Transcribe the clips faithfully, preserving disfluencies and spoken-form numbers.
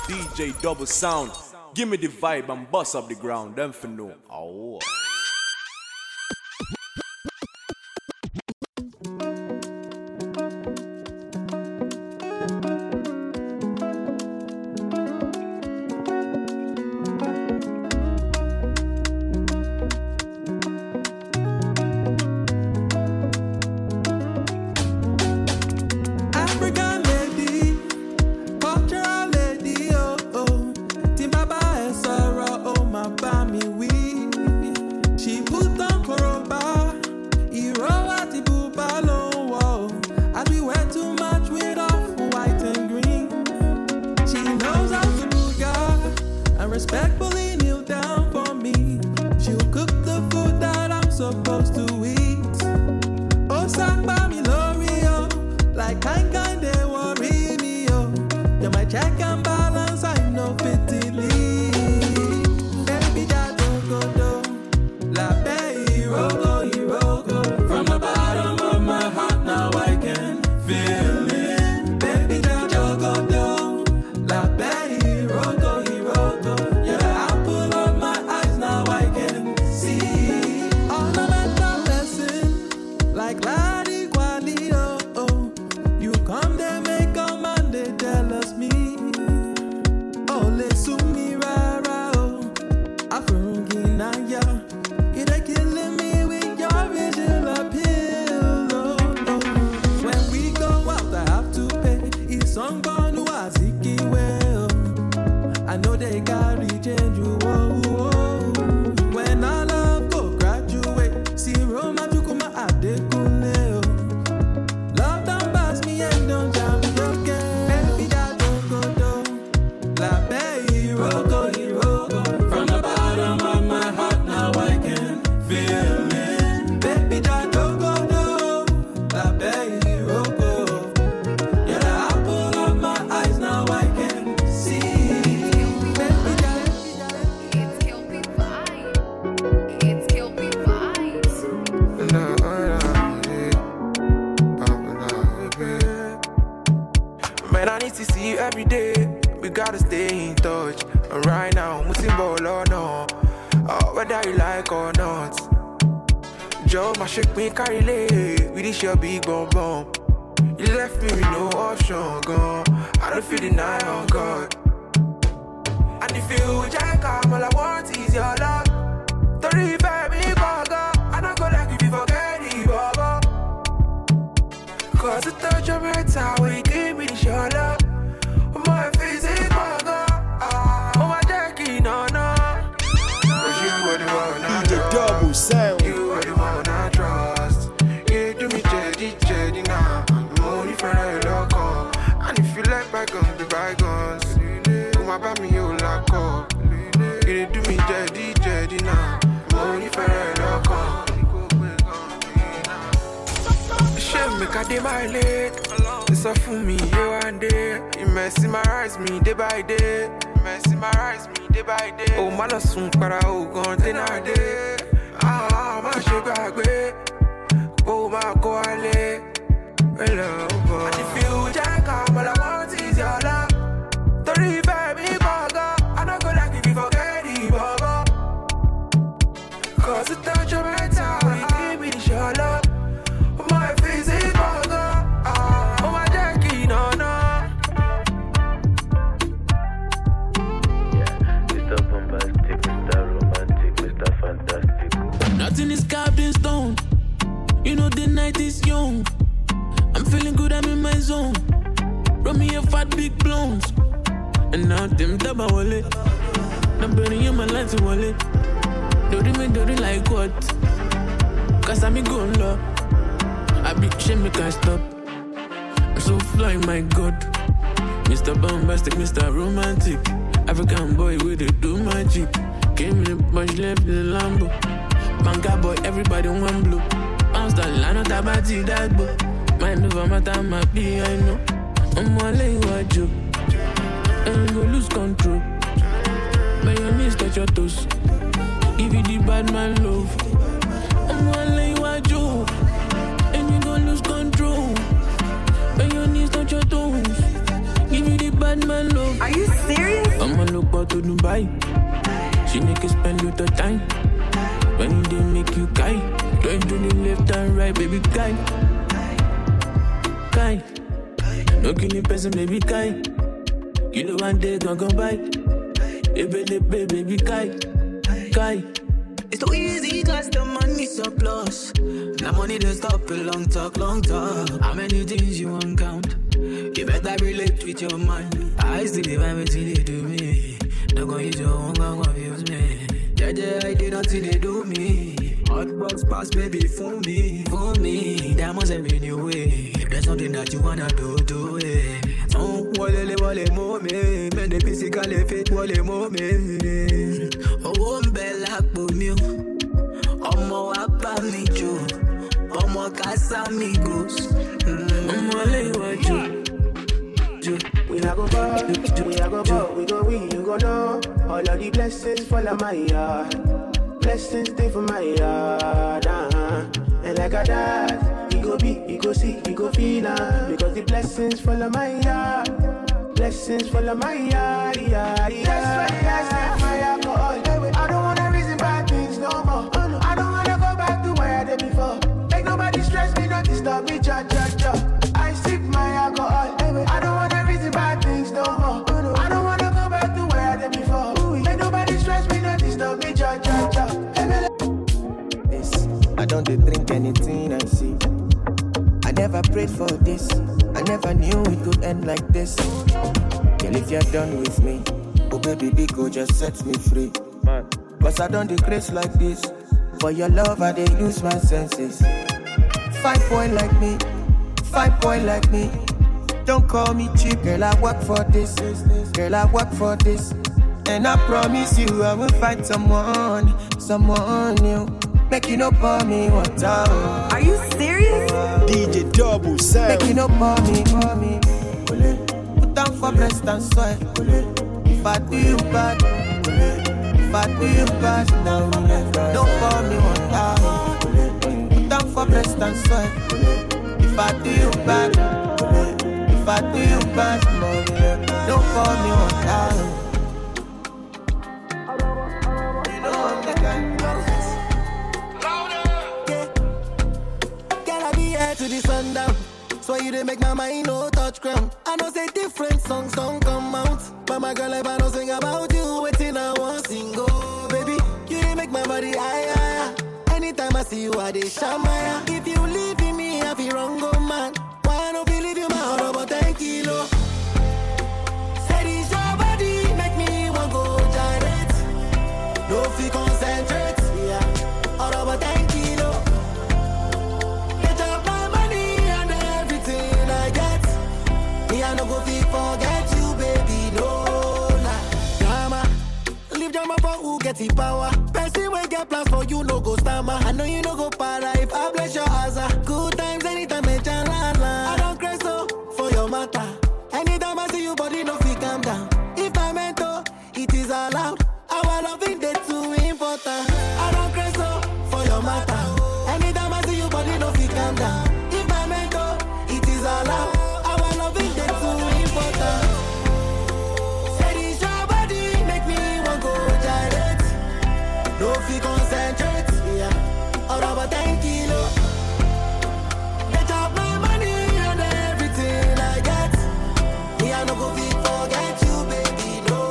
D J Double Sound. Give me the vibe and bust up the ground, them for no. Oh. Carry lay with this your big bomb bomb. You left me with no option, gone. I don't feel the night on God. And if you jack up, all I want is your love. Don't revive me, burger. I don't go like if you forget it, baba. Cause the touch of my time when you give me your love. My face is burger. Oh, my jackie, no, no. Cause you were the one I D J Double Sound. You were the one I trust. And if you like bygones, be bygones. Come about me, you lock up. You do me jetty, jetty now. Money for a lock up. Shame make a day my late. It's a for me, you and day. You mesmerize me day by day. You mesmerize me day by day. Oh, man, soon para oh, gone dinner day. Ah, my sugar way. Oh, my quality. Hello, boy. And if you jack up, all I want is your love. Don't revive me, burger. I don't go like if you forget it, baba. Cause the touch of my time, you give me this your love. My face is burger. Oh, my jackie, no, no. Yeah, Mister Bombastic, Mister Romantic, Mister Fantastic. Nothing is carved in stone. You know the night is young. I'm feeling good, I'm in my zone. Run me a fat big blonde. And now them taba wallet. Now burning in my lights wallet. Do me, do like what? Cause I'm a good love. I be shame, me can't stop. I'm so fly, my God. Mister Bombastic, Mister Romantic. African boy with the do magic. Came in a bunch, left in the Lambo. Manga boy, everybody want blue. Bounce the line of that body, that boy. Mind over my time, I be, I know. I'm gonna lay what you. And you go lose control. By your knees, touch your toes. Give you the bad man love. I'm gonna lay what you. And you go lose control. By your knees, touch your toes. Give you the bad man love. Are you serious? vibe. She make you spend little time. When they make you guy, going to the left and right, baby guy. Guy, no killing person, baby guy. You know one day don't come by. Baby, baby, baby guy, guy. It's too easy cause the money surplus. Now money don't stop a long talk, long talk. How many things you won't count? You better relate with your mind. I still live and wait till they do me. Don't go use your own gun, confuse me. Yeah, yeah, I did nothing they do me. Hot box pass, baby, fool me, fool me. Diamonds every new way. If there's something that you wanna do, do it. Oh, wale wale mo me. Men the physically fit, wale mo me. Oh, bella po me. Omo apa mi jo. Omo casa amigos. Omo le wa jo. We a go far, we a go far, we go win, you go know. All of the blessings fall on my yard. Blessings stay for my yard, uh-huh. And like a dad, he go be, he go see, he go feel, uh, because the blessings fall on my yard. Blessings fall on my yard, yard, yard. That's why I set my alcohol. I don't wanna reason bad things no more. I don't wanna go back to where I did before. Make nobody stress me, not disturb me, cha cha cha. I sip my alcohol. I don't wanna reason bad things no more. I don't wanna go back to where I did before. Make nobody stress me, not disturb me, cha cha cha. This, I don't drink anything I see. I never prayed for this. I never knew it could end like this. Girl, if you're done with me, oh baby, big go just set me free. Cause I don't decrease like this. For your love, I dey lose my senses. Five boy like me, five boy like me. Don't call me cheap, girl, I work for this. Girl, I work for this. And I promise you I will find someone, someone new. Make you no pour me water. Are you serious? D J Double Sound. Make you no pour me, pour me. Put down for breast and soil. If I do you bad, if I do you bad, no, don't pour me water. Put down for breast and soil. If I do you bad, if I do you bad, don't pour me water. You know I'm the kind. To the sundown, so you didn't make my mind no touch ground. I know say different songs don't come out, but my girl, if I don't sing about you, waiting I want sing, oh baby, you didn't make my body higher. Anytime I see you, I dey shamaya. If you leave me, I feel wrong, oh man. Why I don't believe you, my heart about ten kilo. Said it's your body, make me want go gyrate. No fee concentrate, yeah. All about ten kilo. I no go fit forget you, baby, no lie. Drama, leave drama for who get the power. Person will get plans for you, no go stammer. I know you no go para if I bless your asa. Good times anytime, me chalala. I don't crazy so for your matter. Anytime I see you, body no fit calm down. If I meant to, it is allowed. Our loving day too important. I don't crazy so for your matter. Anytime I see you, body no fit calm down. If I meant to, it is allowed. No fee concentrate, yeah. All about ten kilo. Get up my money and everything I get. Me I no go fit forget you, baby, no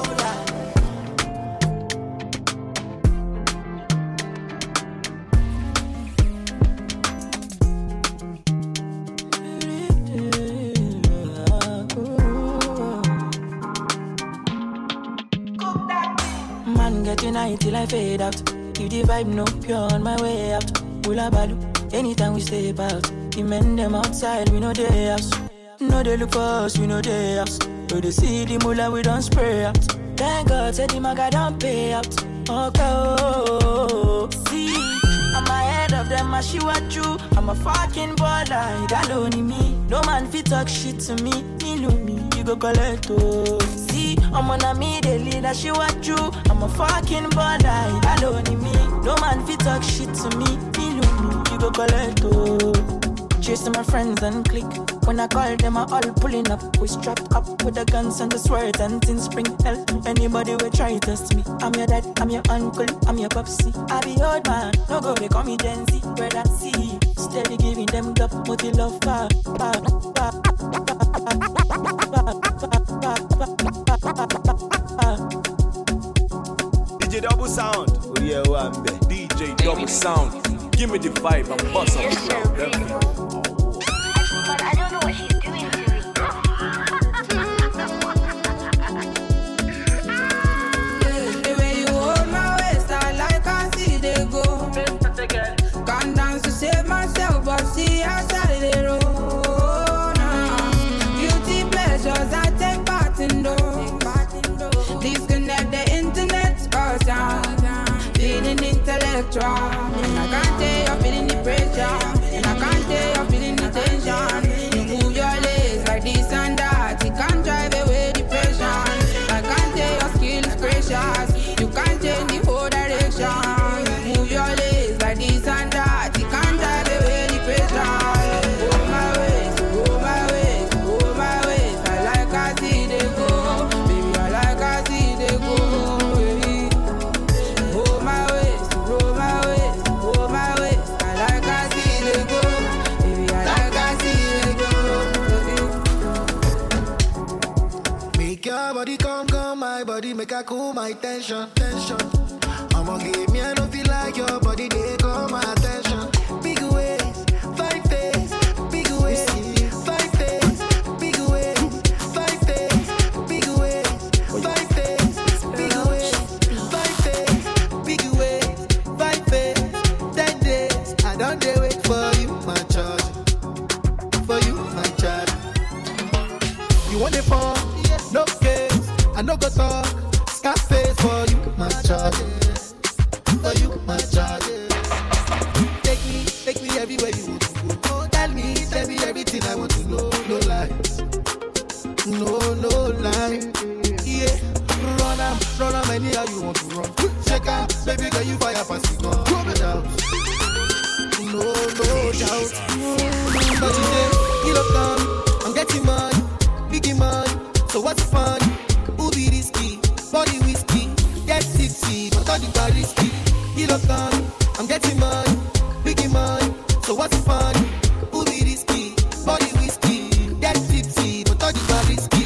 Man, get tonight till I fade out. You the vibe no pure on my way out. Hula balu, anytime we step out. The men them outside, we know they house. No they look for us, we know they house. So they see the moolah, we don't spray out. Thank God, said the maga don't pay out. Okay, oh, see, I'm ahead of them, I she what you. I'm a fucking baller, that only me. No man fit talk shit to me, me love me, you go collect oh. See, I'm on a me, they lead, I she what you. I'm a fucking baller, that only me. No man fit talk shit to me, me love me, you go collect oh. Chasing my friends and click. When I call them, I all pulling up. We strapped up with the guns and the swords and things spring hell. Anybody will try to test me. I'm your dad, I'm your uncle, I'm your popsy. I be old man, no go, they call me Gen Z. Where I see, steady giving them the multi love. D J Double Sound. Oh yeah, one bit. D J Double Sound. Give me the vibe and bust up the ground. Them finna. But I don't know what she's doing to me. The way you hold my waist, I like I see they go. Come down to save myself, but see outside the road. Beauty pleasures, I take part in those. Disconnect the internet, cause I'm feeling intellectual. And I can't tell you're feeling the pressure. And I can't tell you're feeling the tension. You move your legs like this and that. It can't drive away depression. I can't tell your skill is precious. You can't change the whole direction. You move your legs like this and that. It can't drive away depression. Oh my ways, oh my ways, oh my ways. I like I see they go. Baby, I like I see they go. Baby. Oh my ways, oh my ways, oh my ways. I like I see they go. Baby, I like I see they go. Make your body come, come, my body make her cool my tension, tension. I'ma give me, I don't feel like your body, they call my attention. Big ways, five days, big ways, five days, big ways, five days, big ways, five days, big ways, five days, big ways, five days, ten days. I don't dare wait for you, my charge, for you, my charge. You want it for, no case, I no go talk, Scarface for you, my charge. For you, my child. Take me, take me everywhere you want to go. Oh, tell me, tell me everything I want to know. No lies, no, no lies. Yeah, run am, run am anyhow you want to run. Check out, baby girl, you fire past the gun. Come it out. No, no doubt. But you say, you look down, I'm getting money, biggie money. So what's the fun? Who be risky? Body whiskey, get tipsy, but all the bar risky. You look on, I'm getting money, biggie money. So what's the fun? Who be risky? Body whiskey, get tipsy, but all the bar risky.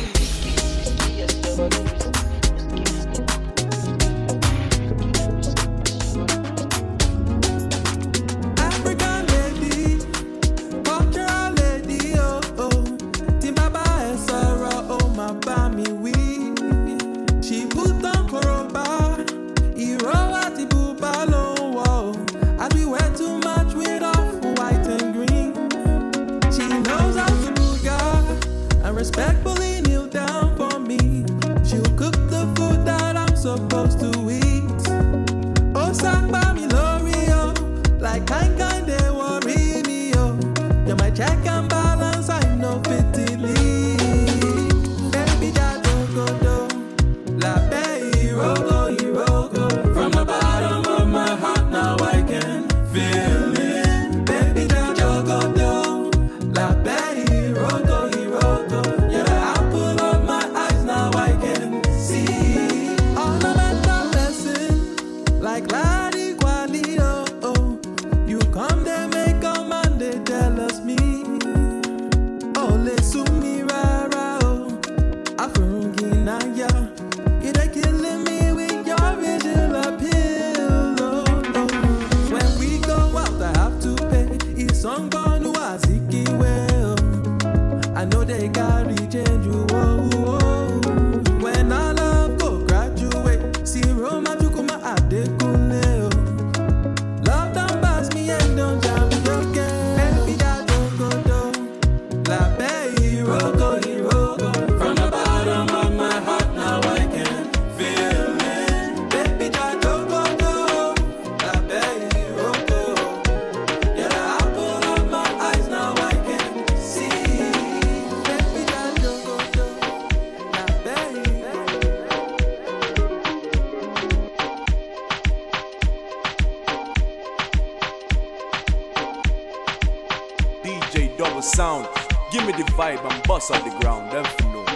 African lady, cultural lady, oh oh. Timbaba Esara, oh my bami we. She put on koroba, Iroa tibuba long wall. As we wear too much with off white and green. She knows how to buga and respectfully kneel down for me. She'll cook the food that I'm supposed to eat. Oh, Sakba mi L'Oreal, like kind kind they worry me, oh. You're my check and balance, I know fitly. Baby, that don't go do. La baby, rogo, rogo. From the bottom of my heart, now I can feel it. Baby, that don't go do. La baby, rogo, rogo. You're the apple of my eyes, now I can see. All of that blessing, like Ladi Kwali, oh, oh. You come, they make a man, they jealous me. sound. Give me the vibe and bust up the ground. Them for know.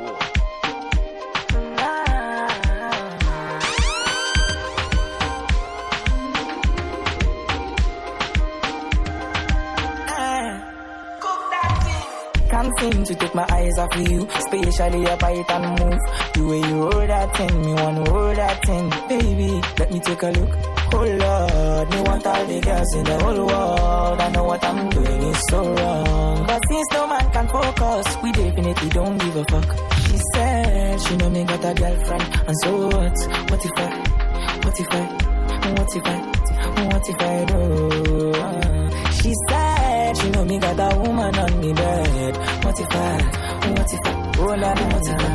Can't seem to take my eyes off of you, especially your bite and move. The way you roll that thing, me wanna roll that thing. Baby, let me take a look. Oh Lord, me want all the girls in the whole world. I know what I'm doing is so wrong, but since no man can focus, we definitely don't give a fuck. She said she know me got a girlfriend, and so what? What if I? What if I? What if I? What if I do? Uh, she said she know me got a woman on me bed. What if I? What if I? Oh la la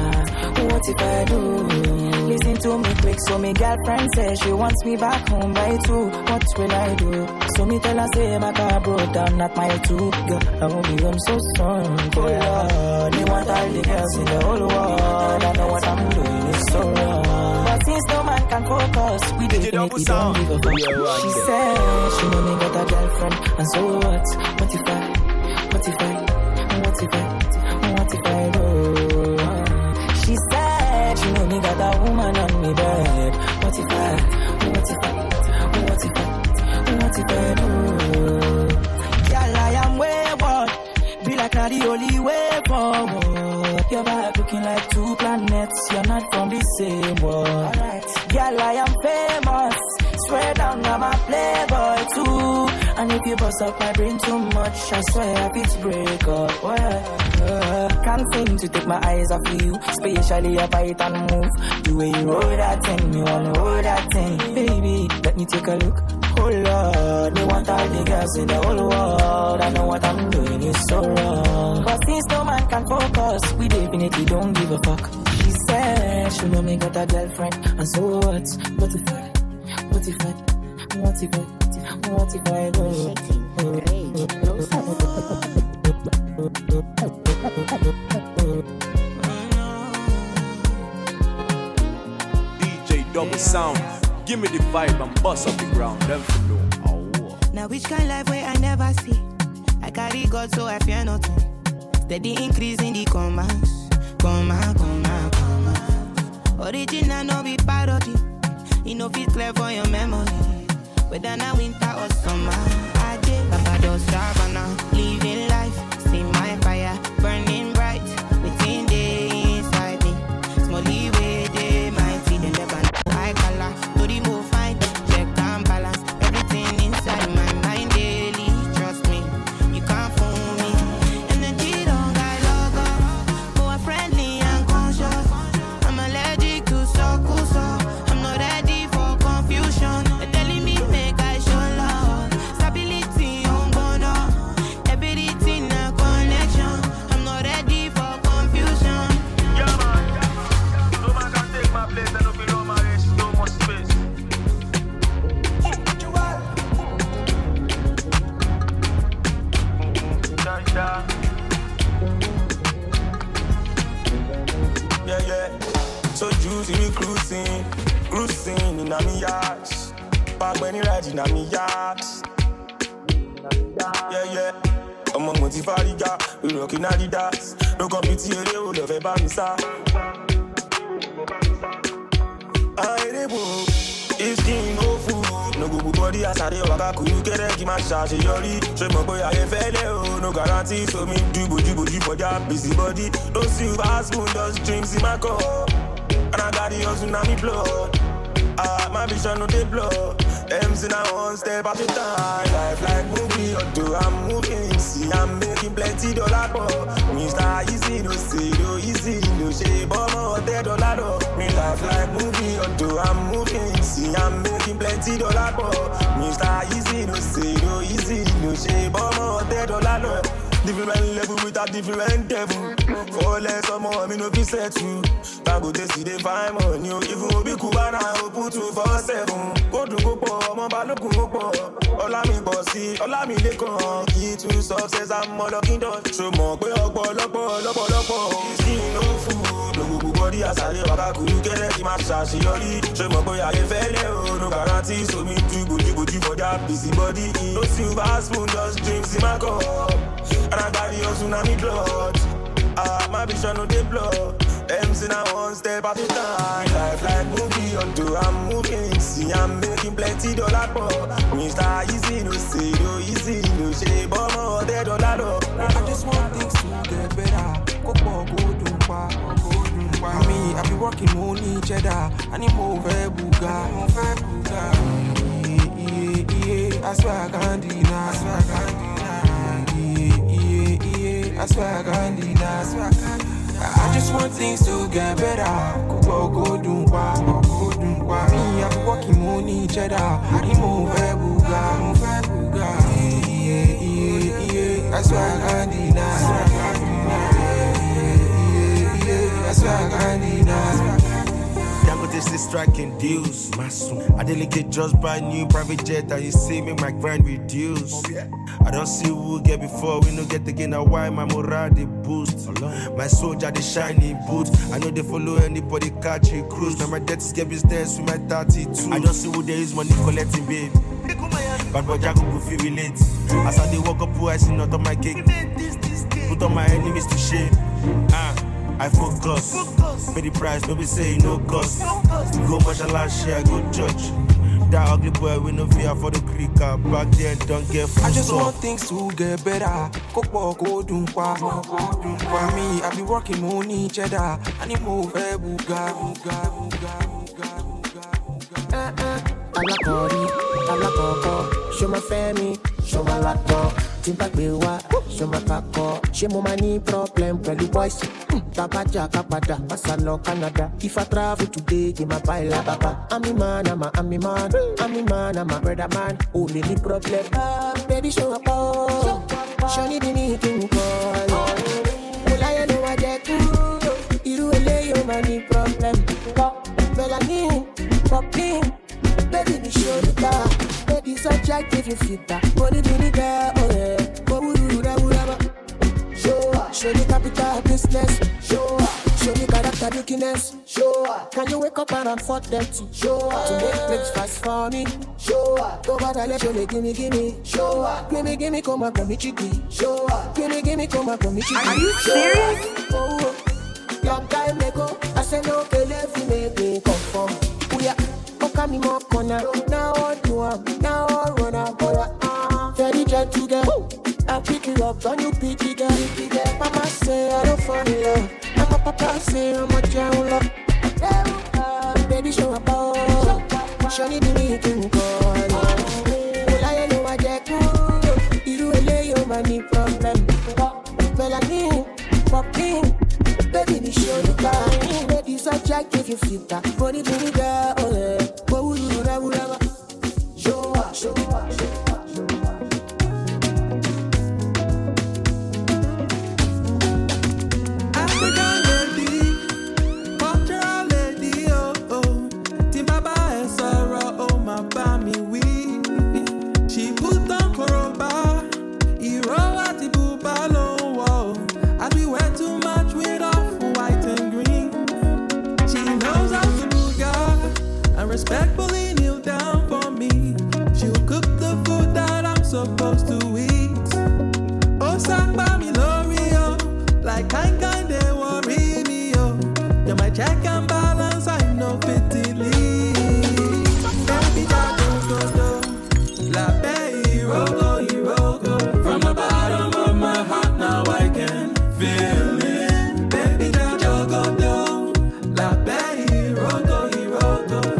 la. What if I do? Listen to me quick, so me girlfriend says she wants me back home by two. What will I do? So me tell her say my car broke down at mile two. Girl, I won't be home so soon. Oh Lord, me want all the girls in the whole world. I know what I'm doing is so wrong, but since no man can focus, we definitely don't give a fuck. She said she know me got a girlfriend, and so what? What if I? What if I? What if I? What if I do? She said she know me got a woman on me bed. What if I? What if I? What if I? What if I do? Girl, I am wayward. Be like not the only way forward. Your back looking like two planets. You're not from the same world. Alright. Girl, I am famous. Swear down, I'm a playboy too. And if you bust up my brain too much, I swear it's break up. Well, uh, can't seem to take my eyes off of you, especially your bite and move. The way you roll that thing, you wanna roll that thing. Baby, let me take a look. Oh Lord, me want all the girls in the whole world. I know what I'm doing is so wrong, but since no man can focus, we definitely don't give a fuck. She said she know me got a girlfriend, and so what? What if I? What if I? What if I? What if I do? D J double sound. Give me the vibe and bust up the ground. Them for know. Oh. Now which kind life where I never see? I carry God so I fear nothing. Steady increase in the commas. Comma, comma, comma. Original no be parody. You know fit clear for your memory. Whether now winter or summer, I did Papa does Savannah, living life, see my fire burning bright within the inside me. Smally way they might see the never I color to remove fight, check and balance everything inside my mind daily. Trust me, you can't fool me. Energy don't got logo, more friendly and conscious. I'm allergic to circles, so I'm not ready for confusion. They're telling me make I show love, stability on bono, everything a connection. I'm not ready for confusion. Yeah man, no man can take my place. I don't belong my race, no more space. Yeah, yeah. So juicy, we cruising, cruising in a me yachts. Back when you ride in a me yachts. Yeah, yeah. Among Montifariga, we rockin' Adidas. No competition, they will love a bamisa. I debo, it's king no food. No go body as I dey waka kuru kere ki ma charge yori. Show me boy I fele o, no guarantee. So me do boju boju for that busy body. No silver spoon, just dreams in my cup. And I got the hustle na me blood. Ah, my vision no dey blow. M's in a one step at a time. Life like movie, although I'm moving. See, I'm making plenty dollar more. Mister Easy, no say, no easy, no shape, but more than dollar door. Me life like movie, although I'm moving. See, I'm making plenty dollar more. Mister Easy, no say, no easy, no shape, but more than dollar door. Different level with a different devil. For less or more, me no be set you. Tago they see they find money. Even we be cool and I open two for seven. Go to go po, I'm about to go po. All I me bossy, all I me they come. Key to success, I'm all looking down. Show more, pay up, all up, all up, all up, all. Skin no food, no go body as I live. I got you get it, my shashi yori. Show more, boy I fell, no guarantee. So me do go, you go, you for that busy body. No silver spoon, just dreams in my cup. And I got the tsunami blood. Ah, my vision no they blow. Them say I one step at a time. Life like movie until I'm moving. See I'm making plenty dollar per. Mister Easy no say no easy no shame but more than dollar. I just want things to get better. Go go go do pa, go do pa. Me I be working money cheddar. I need more buga, more buga. Yeah yeah yeah, I swear I can't deny. I swear I can't deny. Yeah yeah yeah, I swear I can't deny. I swear I can't. I just want things to get better. Go go go do pa, go do pa. Me I be working money cheddar. I need more buga, more buga. Yeah yeah yeah, I swear I can't deny. I swear I can't deny. Yeah yeah yeah, I swear I can't deny. This is striking deals. I delegate just buy new private jet and you see me my grind reduce. I don't see who get before we no get again. Now why my morale they boost? My soldier they shiny boots. I know they follow anybody catch a cruise. Now my debt is get business with my thirty-two. I don't see who there is money collecting babe. But boy Jago go feel relate. As I they walk up who I see not on my cake. Put on my enemies to shame. Ah. I focus, pay the price, no be say no cost. Go mashallah, share, go judge. That ugly boy we no fear for the cricket. Back then, don't get full. I just up. Want things to get better. Go go go do pa, go do pa. Me, I be working money cheddar. I need more buga, buga, buga, buga, buga. Eh eh, I'm not Cody, I'm not Coco. Show my family, show my laptop. Timpa bewa, show my kako. She mo money problem, pretty boys. Tapaja kapada, masalo Canada. If I travel today, give my baila baba. I'm a man, I'm a, I'm a man, I'm a man, I'm a brother man. Only the problem, ah, baby show up, oh. Show me the meeting call. Well I know what I do. You do lay your money problem. Melanin, popping, baby me show the bar. Baby subject if you fit that. Money do the there, oh yeah. Go do that, whatever. Show, show the capital business. Show, show the character weakness. Show, can you wake up around four thirty? Show, to make breakfast for me. Show, go back and let you gimme, gimme. Show, gimme, gimme, come on, come me chicky. Show, gimme, gimme, come on, come me chicky. Are you serious? Oh, long time ago, I said no, okay, let me make me conform. Oh yeah, come me more corner. Now I do am, now I run up, boy. Very gentle girl. I pick you up and you pick it up. Mama say I don't fall in love. And my papa say I'm a jawla. Baby show up, oh. Show me the meeting call. Well I know I get good. You do lay your money problem. Melanin, popping. Baby me show the time. Baby subject if you fit that. Body booty girl, oh yeah. What would you do that, whatever. Show up, show up, show up. Respectfully kneel down for me. She'll cook the food that I'm supposed to eat. Oh, sang by me, L'Oreal. Like kind kind they worry me, oh. You're my check and balance, I know fittingly. Baby, da do do do. La baby, rogo, rogo. From the bottom of my heart, now I can feel it. Baby, da do go do. La baby, rogo, rogo.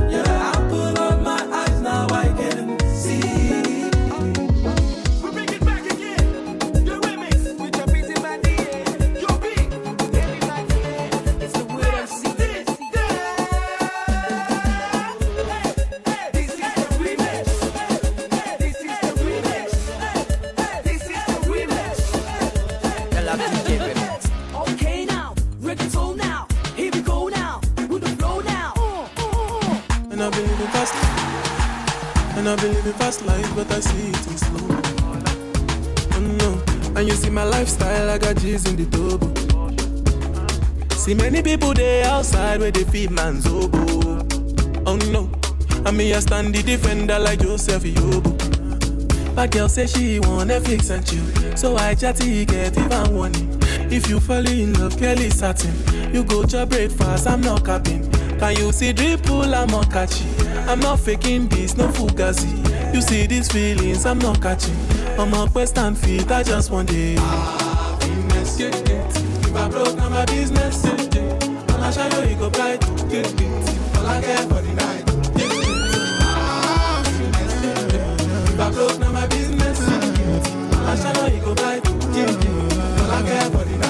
And I've been living fast life, but I see it in slow. Oh no, and you see my lifestyle, I got G's in the double. See many people there outside where they feed man's oboe. Oh no, I mean I stand the defender like Joseph Yobo. But girl say she want Netflix and chill. So I chatty get even warning. If you fall in love, Kelly satin. You go to breakfast, I'm not capping. Can you see dripple, I'm not catchy. I'm not faking this, no fugazi. You see these feelings, I'm not catching. I'm a quest and feet, I just want it. Happiness, yeah, yeah. If I broke, now my business, yeah, yeah. I'll show you, you go bright, yeah, yeah. All I care for the night, yeah, yeah. Happiness, yeah, yeah. If I broke, now my business, yeah, yeah. I'll show you, you go bright, yeah, yeah. All I care for the night.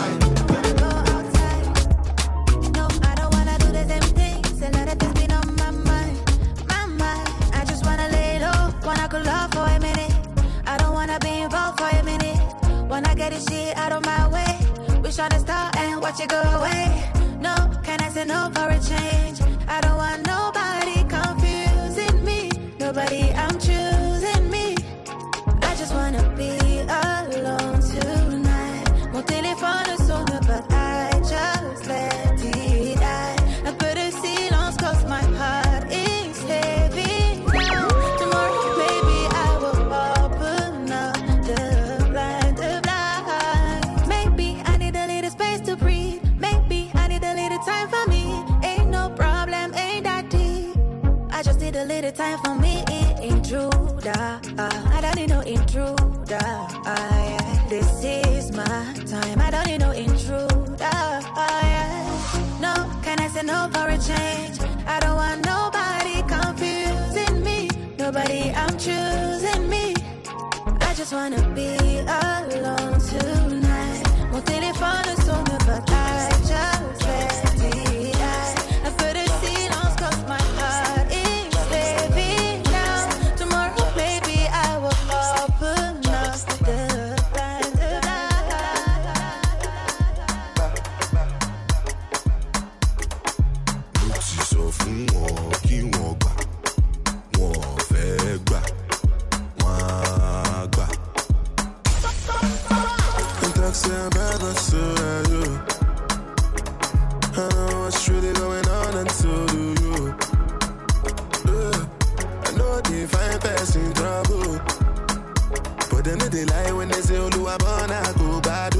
Shit out of my way. Wish on a star and watch it go away. No, can I say no for a change? I don't want nobody confusing me. Nobody, I'm choosing me. I just wanna be alone tonight. Mon téléphone sonne, but I just let it die. Un peu de silence cause my heart is heavy now. Tomorrow, maybe I will open up the blind, the blind. Maybe I need a little space to breathe. Maybe I need a little time for me. Ain't no problem, ain't that deep. I just need a little time for me. Intruder, I don't need no intruder. This is my time. I don't need no intruder. No, can I say no for a change? I don't want nobody confusing me. Nobody, I'm choosing me. I just wanna be alone tonight. Mon téléphone sonne, but I just let it die. I put a silence cause my heart is heavy now. Tomorrow maybe I will open up the blind, the Mo ti sọ fún wọn kí wọ́n gbà, wọ́n fẹ́ gbà, wọ́n á gbà. Say I'm bad, but so are you. I know what's really going on, and so do you. Yeah. I know they find person trouble, but then they lie when they say, "Oh, I wanna go bad."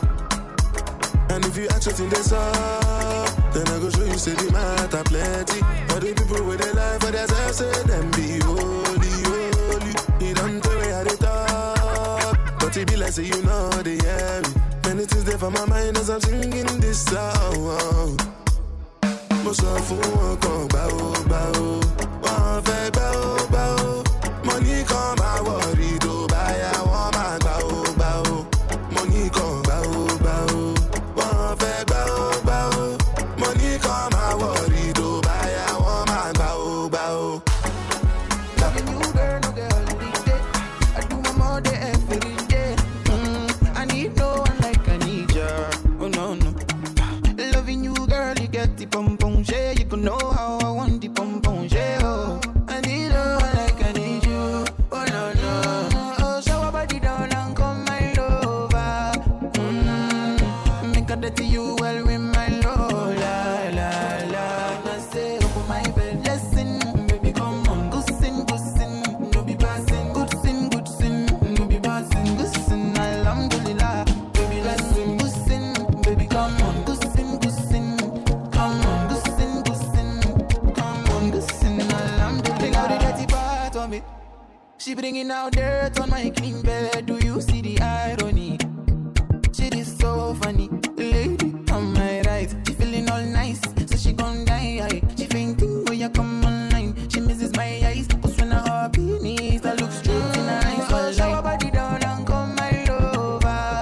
And if you actually think this up, then I go show you say the matter plenty. But the people with their life for themselves say them be holy, holy. You don't tell me how they talk, but it be like say you know they hear me. Many things there for my mind as I'm singing this song. Most of them come bow, bow. One fake bow, bow. Money come my worry to buy a woman bow, bow. Money come bow, bow. One fake bow, bow. Money come my worry to buy a woman bow, bow. Loving you, girl, no girl, every day. I do my more day every day. Mm, I need no one like I need ya. Oh no no. Loving you, girl, you get the pom pom share. You can know how I want the pom pom share. Oh, I need no one like I need you. Oh no no. Oh, shower body down and come my lover. Mm, make a dirty you well with my love. La la la. I say open my bed, listen, baby, come on, go sin, go sin, no be passing, good sin, good sin, no be passing, good sin, alhamdulillah, baby, listen, good sin, baby, come on, good sin, good sin, come on, good sin, good sin, come on, good sin, alhamdulillah. Bring out the dirty part of me. She bringing out dirt on my clean bed. Do you see the irony? Shit is so funny. Lady on my right, she feeling all nice, so she gon' die. She fainting when you come online. She misses my eyes, cause when I hop in knees, I look straight in her eyes. All shower body down and come my lover.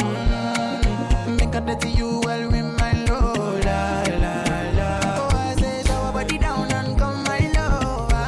Mm, make a dirty you well with my low. La la la. Oh, I say shower body down and come my lover.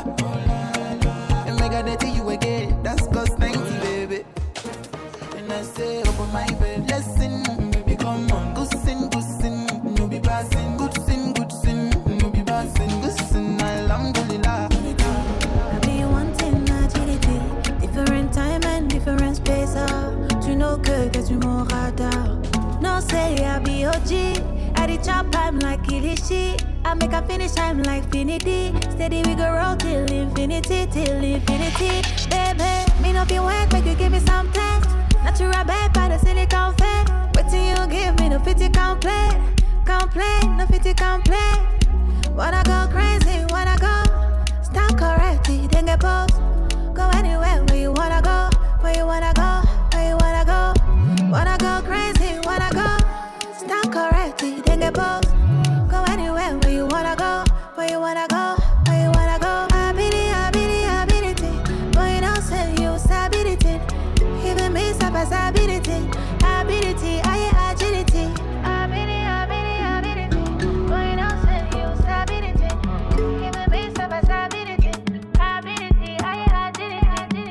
And make a dirty you again. That's cause ninety, baby. And I say open my bed, listen, baby, come on, good sin, good sin, no be passing, good sin, good sin, no be passing, good sin, alhamdulillah. I be wanting agility, different time and different space. Oh, tu know que que tu m'auras down. No say I be O G, at the chop I'm like Kilishi. I make a finish I'm like Finity. Steady we go roll till infinity, till infinity, baby. Me know if you wet, make you give me some taste. Natural bed by the silicone fat. Wait till you give me no pity complain. Complain, no pity complain. Wanna go crazy, wanna go. Stop correctly, then get post. Go anywhere where you wanna go. Where you wanna go, where you wanna go. Wanna go crazy, wanna go. Stop correctly, then get post. Go anywhere where you wanna go. Where you wanna go, where you wanna go. Ability, ability, ability. Boy, you don't say you stability. Even me, some ability. Ability, I am agility. Ability, ability, ability. Boy, you don't say you stability. Even me, some ability. Ability, I am agility.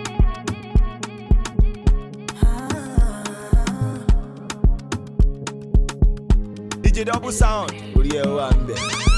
D J Double Sound. Uriye Wambe.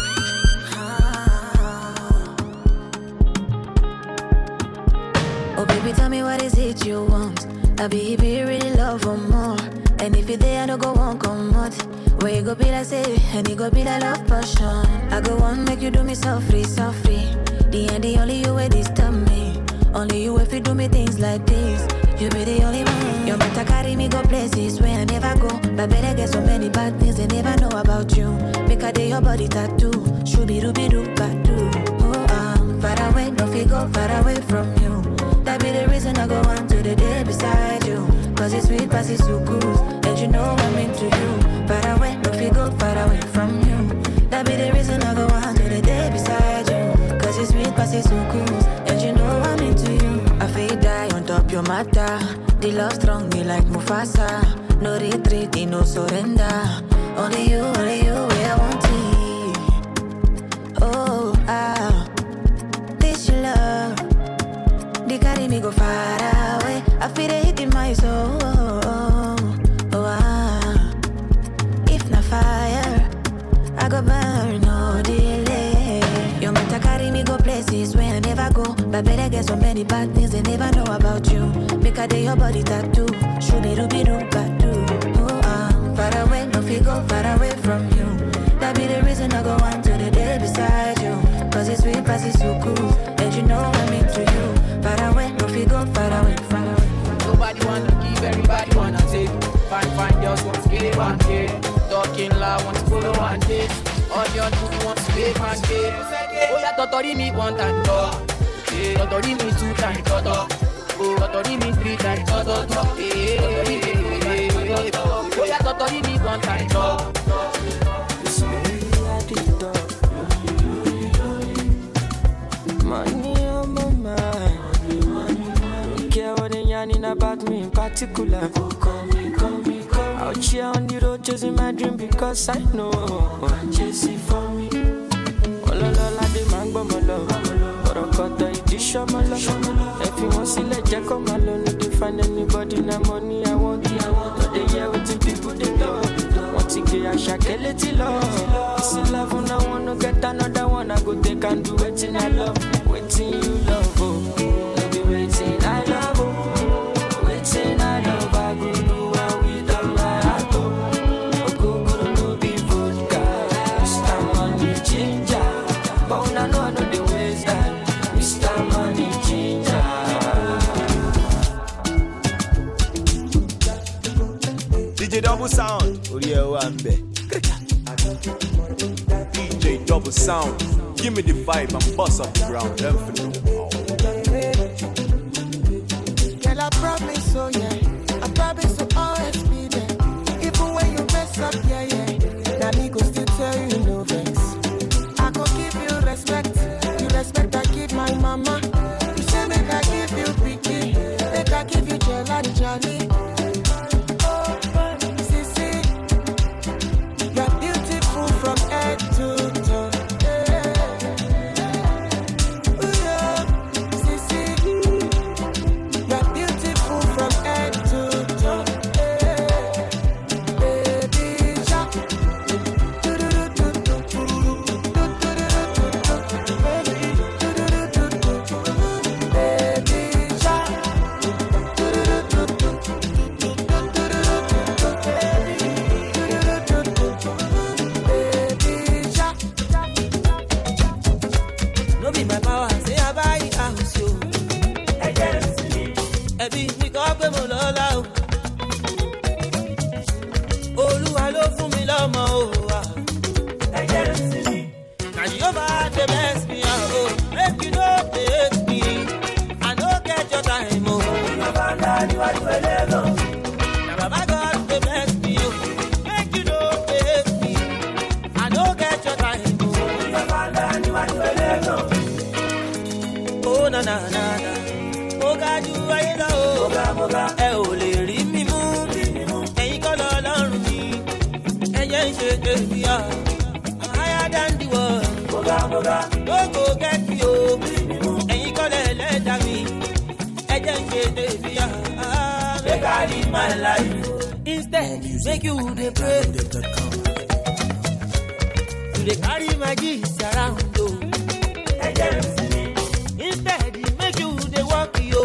Oh baby, tell me what is it you want? I be if you really love for more. And if you there, I don't go on come out. Where you go be like say, and you go be that love passion. I go on make you do me so free, so free. The end, the only you way disturb me. Only you if you do me things like this. You be the only one. You better carry me go places where I never go. But better get so many bad things they never know about you. Make a day your body tattoo. Shooby dooby doo doo. Oh, I'm far away, don't feel go far away from you. That be the reason I go on to the day beside you. Cause it's sweet, but it's so good. And you know I'm into you. Far away, don't feel go far away from you. That be the reason I go on to the day beside you. Cause it's sweet, but it's so good. And you know I'm into you. I feel die on top your matter. The love strong me like Mufasa. No retreat, no surrender. Only you, only you, where I want it. Oh, ah, this your love. They carry me go far away. I feel it hit in my soul. Oh, ah. If not fire, I go burn, no delay. You better carry me go places where I never go. But better get so many bad things they never know about you. Make a day your body tattoo. Shooby dooby doo doo. Oh, I'm far away, no feel go far away from you. That be the reason I go on to the day beside you. Cause it's sweet, but it's so cool. And you know I'm into you. Far away, no feel go far away, far away. Nobody wanna give, everybody wanna take. Fine, fine girls want to get one day. Talking loud, want to follow one day. All your dudes want to make one day. Oh yeah, totori me one time, talk. Totori me two times, talk. Oh, totori me three times, talk. Oh yeah, totori me one time, talk. Money on my mind. Don't care what they yarning about me in particular. Call me, call me, call me. Out here on the road chasing my dream because I know chasing for me. Oh la la la, the man go my love. But I got the edition my love. If you want to see let Jack come alone, if you find anybody na money I want it. But they hear what the people they love. Want to get a shakeleti love. This is love and I want to get another one. I go take and do it in I love. Waiting you love, oh. Baby, waiting I love, oh. Waiting I love, I go do one with all my heart, oh. Oh, go, go, no be vodka. Mister Money Ginger. But I know I know the ways that Mister Money Ginger. D J Double Sound. Uriye Wambe. D J Double Sound. Give me the vibe and bust up the ground. Them for no. Girl, I promise, oh yeah. I promise to always be there. Even when you mess up, yeah, yeah. Now me go still tell you no vex. I go give you respect. You respect I give my mama. You say make I give you picky. Make I give you jelly, jelly. Oh, Sissy, you're beautiful from head to toe. Now Baba God dey bless me, oh. Make you no hate me. I no get your time, oh. Oh na na na na. Mo ga ju ayé lọ o. Ẹ ò lè rí mi mú. Ẹ̀yin kọ́ lọ lọ́rùn mi. Ẹ jẹ́ ń ṣe tèmi à. I'm higher than the world. No go get me o. Ẹ̀yin kọ́ lẹ̀ lẹ́dàá mi. Ẹ jẹ́ ń ṣe tèmi à. Make I live my life. Instead, make you dey pray. You dey carry my gifts around o. Ẹ jẹ́ ń sinmi. Instead, make you dey walk yo.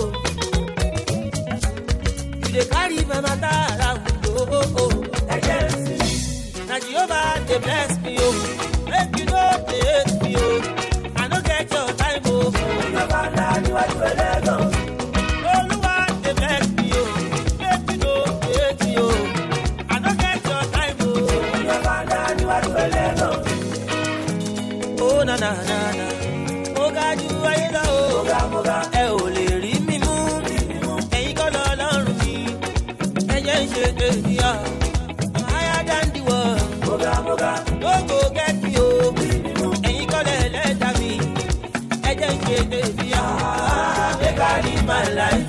You dey carry my matter around oh oh oh. Ẹ jẹ́ ń sinmi. Na Jehovah dey bless me oh. Make you no dey hate me oh. I no get your time oh. Olúwa níwájú ẹlẹ́gàn. Olúwa dey bless me oh. Make you no dey hate me oh. I no get your time oh. Olúwa níwájú ẹlẹ́gàn. Oh na na na na. Mo ga ju ayé lọ o. Ẹ ò lè rí mi mú. Ẹ̀yin kọ́ lọ lọ́rùn mi. Ẹ jẹ́ ń ṣe tèmi à. I'm higher than the world. No go get me o. Ẹ̀yin kọ́ lẹ̀ lẹ́dàá mi. Ẹ jẹ́ ń ṣe tèmi à. Make I live my life.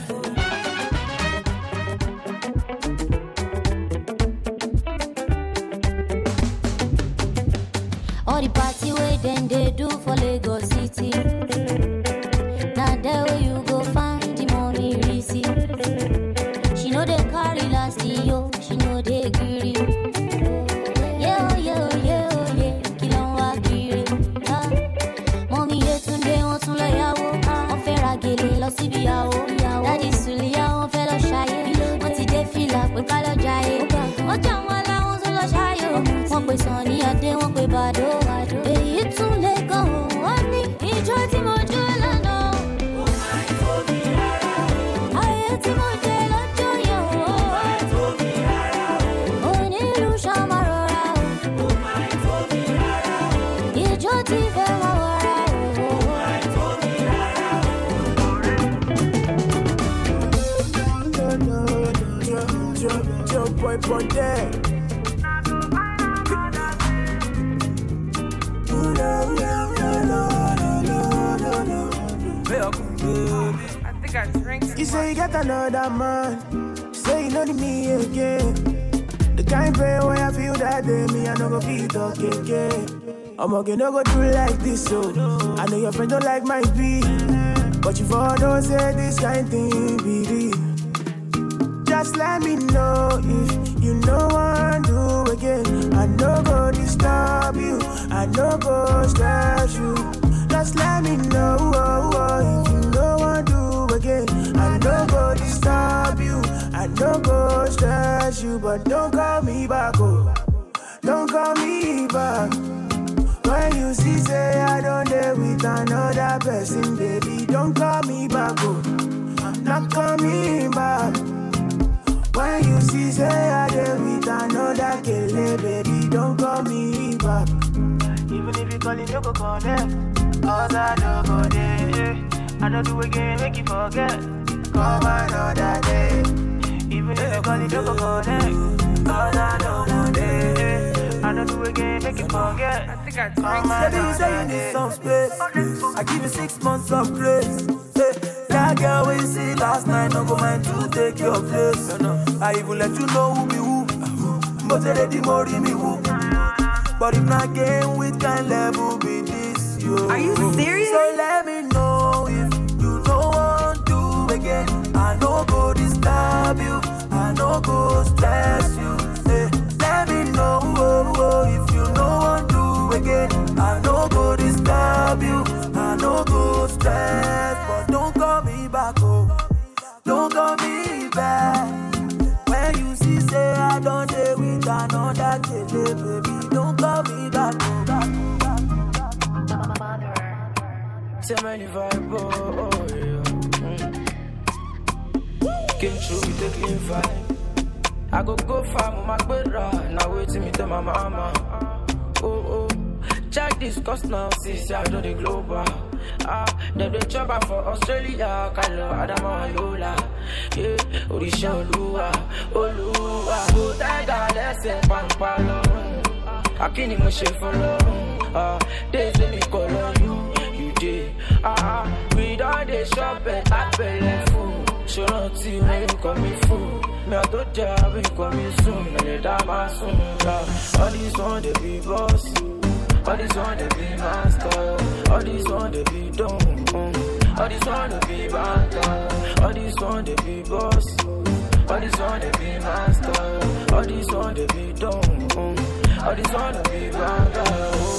All the party wey dem dey do for Lagos City. Na there where you go find the money receipt. She no dey carry last yo, she no dey greedy. Yeah oh yeah oh yeah oh yeah, kí ló ń wá kiri? Mọ́mí Yétúndé wọ́n tún lọ yáwó, wọ́n fẹ́ ra gèlè lọ síbi ìyàwó. Dádì Sùlíyà wọ́n fẹ́ lọ ṣayé, wọ́n ti dé fìlà pé ká lọ jayé. Wọ́n jà wọ́n láwọn tún lọ ṣayé, wọ́n pè Sunny Adé, wọ́n pè Bàdó. Èyí tún lè gan o, wọ́n ní ìjọ tí mo jó lánàá. Ayé tí mo jẹ lọ́jọ́ yẹn o. Onílù ṣàmà rọra o. Ìjọ tí fẹ́ wọ́n wọra o. Joe boy boy there. I think I drink too You say you much. got another man. You say you know me again. The kind pain when I feel that day, me I no go feel talk again. I'm okay, no go do like this, so I know your friend don't like my beat, but you for don't say this kind thing be real. Just let me know if you know what to do again. I no go disturb you, I no go stress you. Just let me know oh, oh, if you know what to do again. I no go disturb you, I no go stress you, but don't call me back, oh, don't call me back. When you see say I don't dare with another person, baby, don't call me back, oh, I'm not coming back. When you see say I dare with another kele, baby, don't call me back. Even if you call it, you go connect. Cause I don't go there. I don't do again, make you forget. Come another day. Even if you call it, you go connect. Cause I don't go there. I don't do again, make you forget. I think I drink too much. Baby, you say you need some space. I give you six months of grace. Hey, that girl we see last night, no go mind to take your place. I even let you know who be who. But they let more me who. But if not game with kind level be this, yo. Are you serious? So let me know if you don't want to again. I no go disturb you, I no go stress you. Hey, let me know oh, oh, if you don't want to again. I no go disturb you, I no go stress. But don't call me back, oh, don't call me back. When you see say I don't stay with another kid, baby, don't call me back, oh, back, oh, back. Too many vibe, oh, oh yeah. Mm. Came through with the clean vibe. I go go far, my better. Now wait till me tell my mama. Oh, oh. Check discuss now, sis, I do the global. Ah, them they chopper for Australia, Kalo, Adama, Lola. Yeah, Orisha, Olua, Olua. Go tiger, let's say, Pampalo. Akini Moshe follow. Ah, they say me call on you, you did. Ah, we don't they shop at Apple fool. Show not see when you call me fool. Me I told ya, we call me soon, and they die soon. All these on the big boss. All these on the be master, all these on the be dumb, all these on the be banter, all these on the be boss, all these on the be master, all these on the be dumb, all these on the be banter.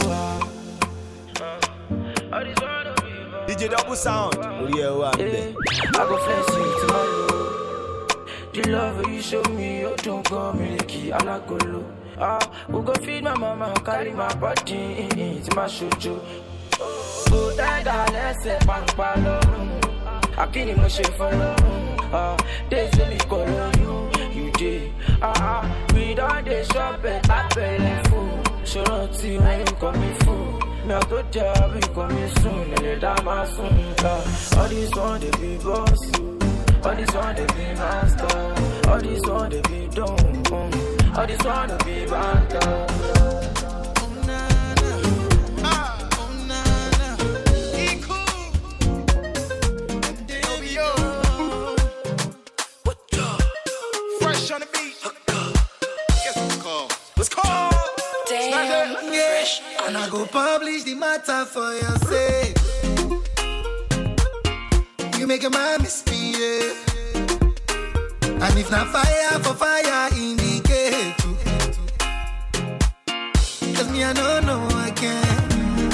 All these on the be D J Double Sound, yeah, one day. I go flex you tomorrow. The love you show me, you don't go me key, I like go low. Ah, we go feed my mama, carry my body, it's my shoujo. Go tiger, let's say, Pampalo. Akini Moshe follow. Ah, they say me call on you, you did. Ah, we don't they shop at Apple fool. Show not see when you call me fool. Me I told ya, we call me soon, and they die soon. Ah, all these on the big boss, all these on the big master, all these on the big dumb. All this wanna be banter. Oh na na, ah, oh na na, he cool. Baby, yo, what the? Fresh on the beat. Guess what's called? What's called? Damn, fresh. And I go publish the matter for your sake. You make a man misbehave. And if not fire for fire, indicate too. Cause me I don't know I can.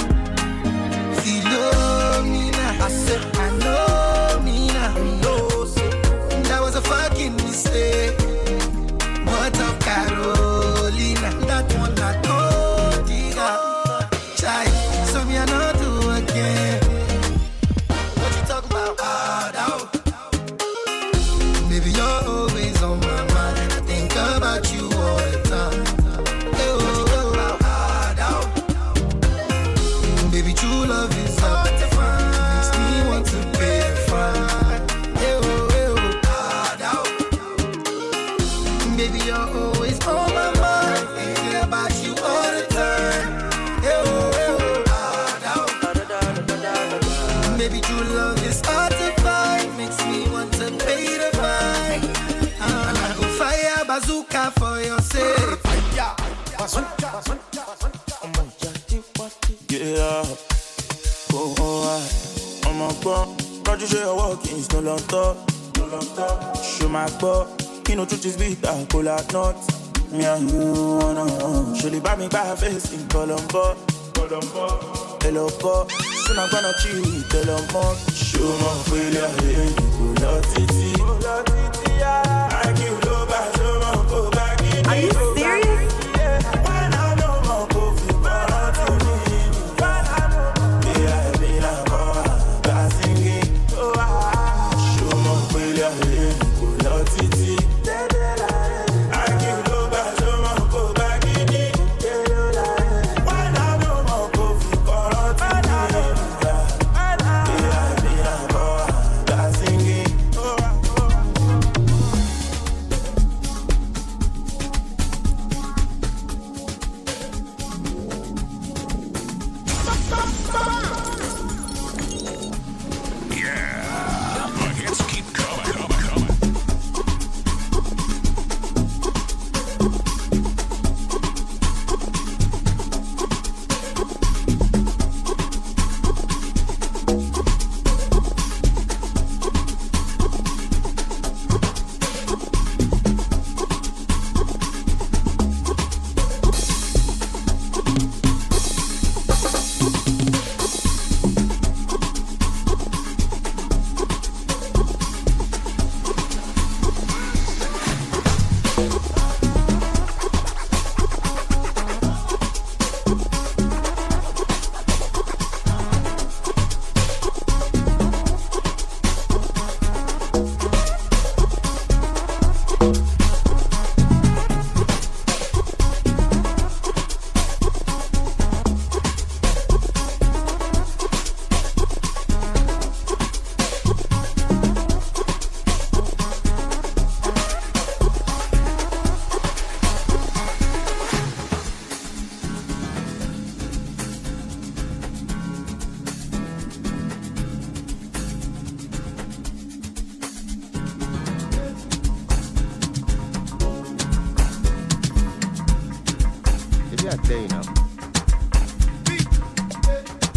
Philomena, I said I know me now. No, that was a fucking mistake. What of Carolina? That one I told you. Child, so me I know do again. What you talk about? Ah, down. Baby, you're always on my mind. I think about you all the time. Hey, oh, oh, oh, ah, down. Baby, true love is hard to find. Makes me want to pay a fine. Hey, oh, hey, oh, ah, down. Baby, you're always on my mind. Thinking about you all the time. Hey, oh, hey, oh, ah, down. Baby, true love is hard to find. Makes me want to pay the fine. And I go fire bazooka for your sake. Fire bazooka, bazooka, yeah. Oh, oh, I'm a bum. Can't you show your walking? It's no long talk. No long talk. Show my butt. You know, truth is bitter. Pull out nuts. Me and you, oh, no. Surely buy me by face in Colombo. Colombo. Hello, Pop. Soon I'm gonna chill with Colombo. Show my failure. Pull out titty. Pull out titty, yeah. I give love back. Show my go back. Are you serious?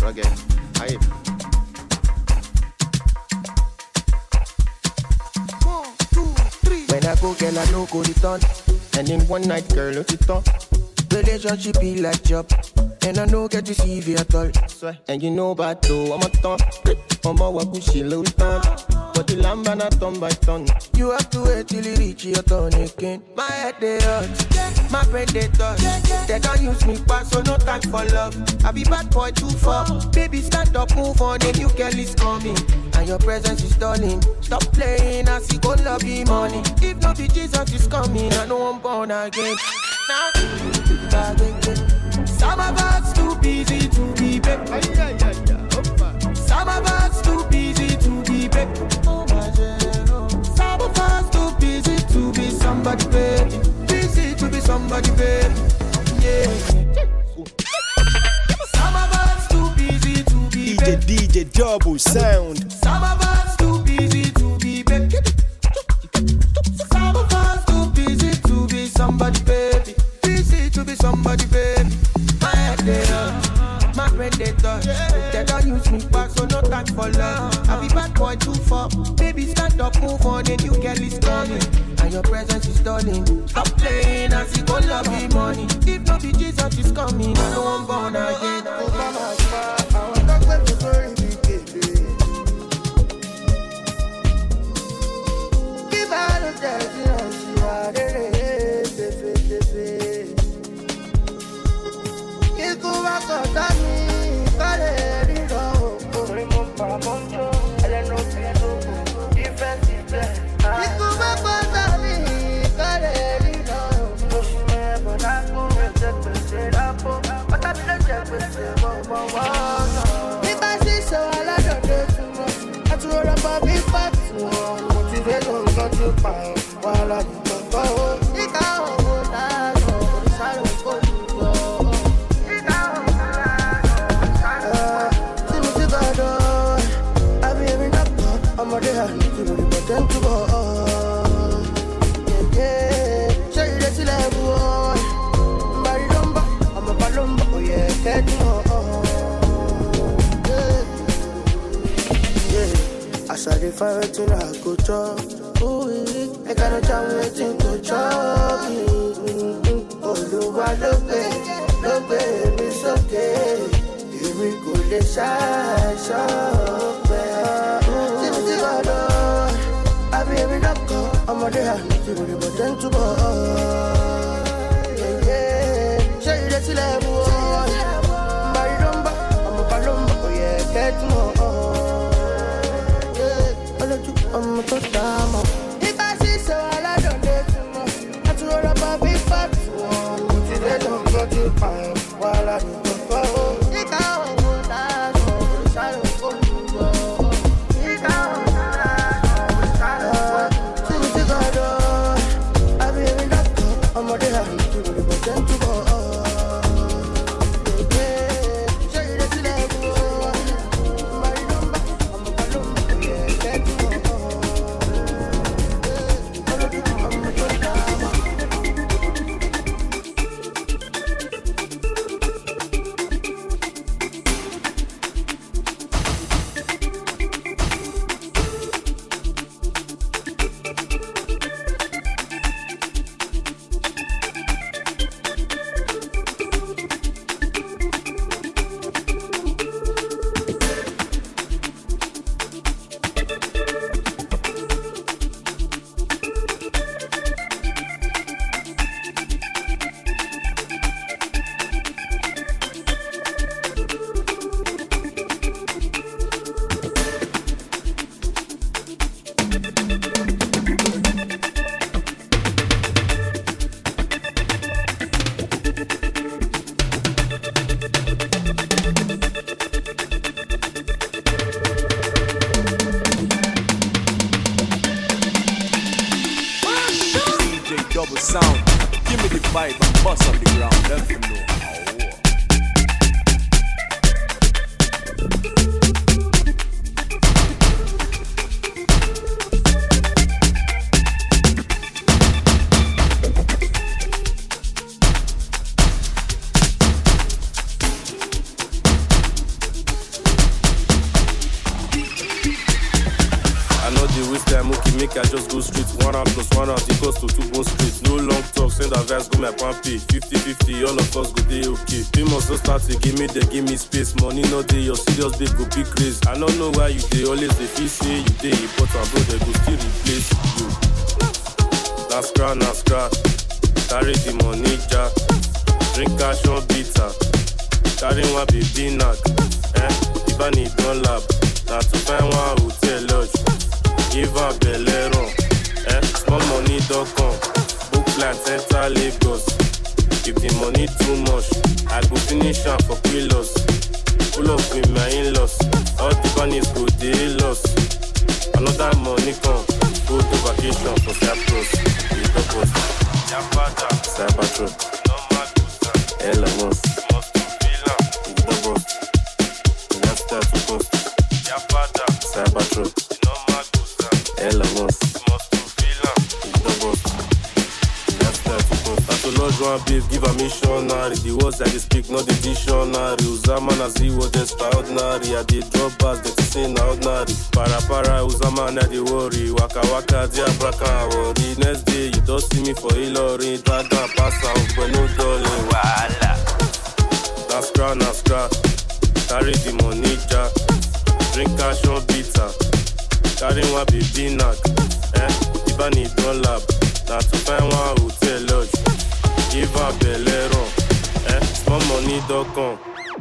again. Aye. When I go, girl, I no go return. And in one night, girl, no it on. Relationship be like job, and I no get to see you at all. And you know about though, I'm a ton. I'm a wakushi low ton. But the lamb and a ton by ton. You have to wait till you reach your turn again. My head they hurt, my brain they touch. They can't use me pass, so no time for love. I be bad boy too far. Baby, stand up, move on, a new girl is coming. And your presence is stalling. Stop playing, I see go love you money. If not the Jesus is coming, I know I'm born again. Now, some of us too busy to be back. Some of us too busy to be back. Some of us too busy to be somebody, baby. Busy to be somebody, baby. Yeah. Some of us too busy to be back. D J D J Double Sound. Some of us too busy to be back. Some of us too busy to be somebody, baby. Busy to be somebody, baby. My head they up, my brain they touch. They don't use me back, so no time for love. I be bad boy too far. Baby, stand up, move on, a new girl is coming. And your presence is stalling. Stop playing, I see go love me money. If not be Jesus is coming, I know I'm born again. Give out of that, you know, she had it. While I go, you I'm a day, you really pretend to go. Yeah, yeah. Show you that you love boy. Body lumber, I'm a balumba, oh yeah, get no. Yeah, yeah. I saw the fire till I go chop. Ooh, I got no time waiting to chop. Oh, look what look baby, look baby, it's okay. Here we go, let's shine, shine, baby. I be every doctor, I'm a day, I need to really pretend to go. Yeah, yeah, show you that you love me. Body lumber, I'm a palumba, oh yeah, get more. Yeah, I let you, I'm a good dama. If I see so, I don't let you know. I told her about big fat one. But they don't go to fine while I do the phone. You can't hold that, so the shadow goes to go. You can't. I'm a day, I need to really pretend to go. Yeah, show you that you love me. My number, I'm a palumba, yeah, get to go. Yeah, I'm a good dama. Double sound, give me the vibe and bust on the ground, let me know. make I just go straight. One round plus one round equals to two bone straight. No long talk, send a verse, go my pampy. fifty fifty, all of us go day okay. Famous just start to give me the give me space. Money no day, your serious babe go be crazy. I don't know why you day, always they feel say you day important, bro, they go still replace you. Nascra, Nascra, carry the money jar. Drink cash on bitter, carry one baby knock. Eh, if I need one lab, now to find one hotel lodge. Give her Beleron, eh, small money dot com. Book flight, enter Lagos. If the money too much, I go finish am for Quilos. Pull up with my in-laws, all the bunnies go dey lost. Another money come, go to vacation for Cyprus. The purpose, Cybertruck, Elon Musk, the purpose, that's that to post. Cybertruck, Elon Musk, the purpose. To lodge one babe, give a missionary. The words I dey speak, not the dictionary. Uzama na zi was extraordinary. I dey drop bars, they say na ordinary. Para para, Uzama na dey worry. Waka waka, dia braka worry. Next day, you don't see me for Hillary. Drag and pass out, but no darling. Wala. Nascra, Nascra, carry the money jar. Drink cash on bitter. Carry one baby knock. Eh, if I need one lab, now to find one hotel lodge. Give her Beleron, eh, small money dot com.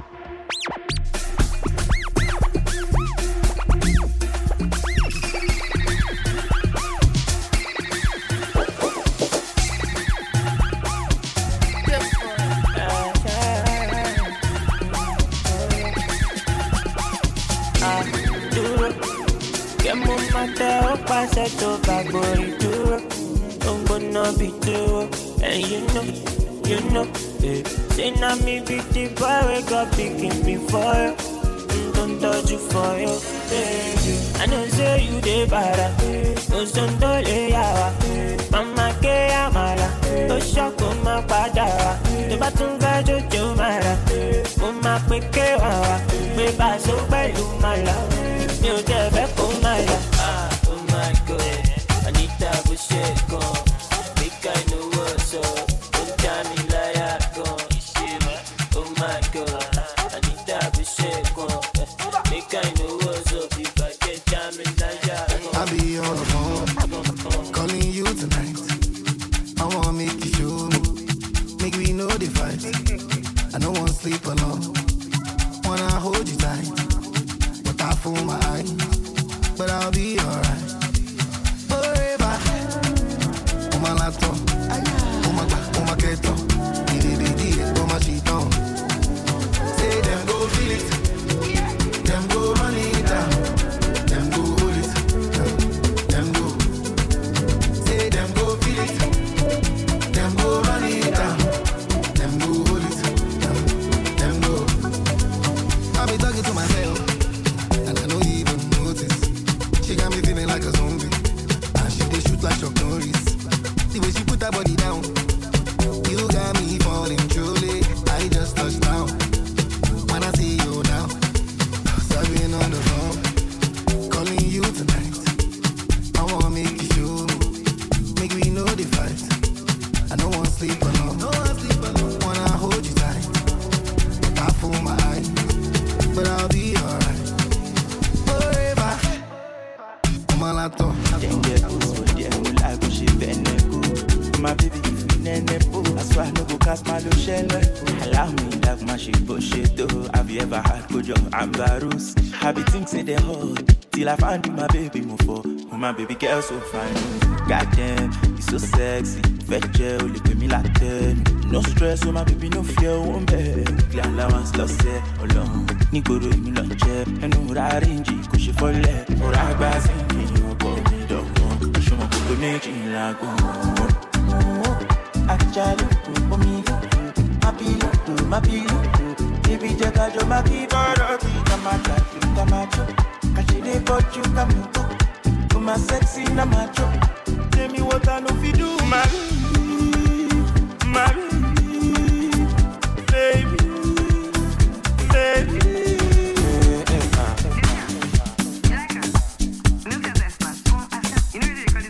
Que mon matin au passé to bagori duro. I'm gonna be duro. And you know, you know, eh. Say na me be the boy we got picking me for you. Mm, don't touch you for you, baby. I know say you the bada. No son dole yawa. Mama ke amala. O shoko ma padara. The batun va jojo mara. Mama pe ke wawa. Me baso pelu mala. Mi o te be ko mala. Ah, oh my God. I need to have a shake on. Make I know what's up. Don't tell me like I go. Oh my God. I need to have a shake on. Make I know what's up. If I get time in like I go. I'll be on the phone, calling you tonight. I wanna make you show me. Make we know the fight. I don't wanna sleep alone. Wanna hold you tight. But I fool my eyes. But I'll be alright. Forever. Oh my laptop. Oh my back. Oh my keto. Oh my sheet on. Say them go feel it. Them go run it down. Them go hold it. Them go. Say them go feel it. Them go run it down. Them go hold it. Them go. I be talking to myself, and I don't even notice. She got me feeling like a zombie, and she dey shoot like Chuck Norris. The way she put her body down, you got me falling truly. I just touched down. When I see you now, serving on the phone, calling you tonight. I wanna make you show me, make we know the fight. I don't wanna sleep alone. Wanna hold you tight. I fool my eyes, but I'll be alright. Forever. My laptop. My baby, if we nene po, I swear I no go cast my low shell. Allow me like my shit bullshit though. Have you ever had good job? I'm Barus. Happy things in the hole. Till I find you, my baby move for. Oh, my baby girl so fine. Goddamn, you so sexy. Fetcher, only pay me like ten. No stress, oh my baby, no fear, won't be. Clear allowance, lost it, alone. Nigoro, me lunch, and no rarinji, cause she fall left. Or I buy something, you go me dog. Show my good nature, like one. Actually, for me, my pillow, my pillow. Baby, just got your marquee, but I'll be come out like you, come out. Cause she did what you come to. To my sexy, na macho. Tell me what I know if you do, Marie, Marie, baby, baby. Nunca despas, com ação. E não é de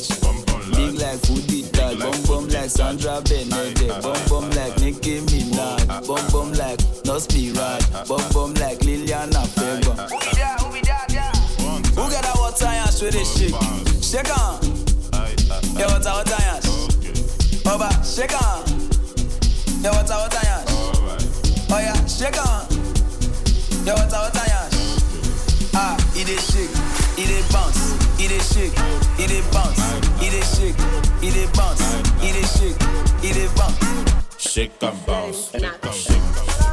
Big like Foodie Dad, bum bum like Sandra Benedict, bum bum like Nicki Minaj, bum bum like Nospi Raj, bum bum like Liliana Feba. Who got that water yash with this shit? Shake on. Yeah, water water yash. Oba, shake on. Yeah, water water yash. Oh yeah, shake on. Yeah, water water yash. Ah, it is shake, it is bounce, it is shake, it is bounce, it is shake, it is bounce, it is shake, it is bounce. Shake and bounce, shake and shake.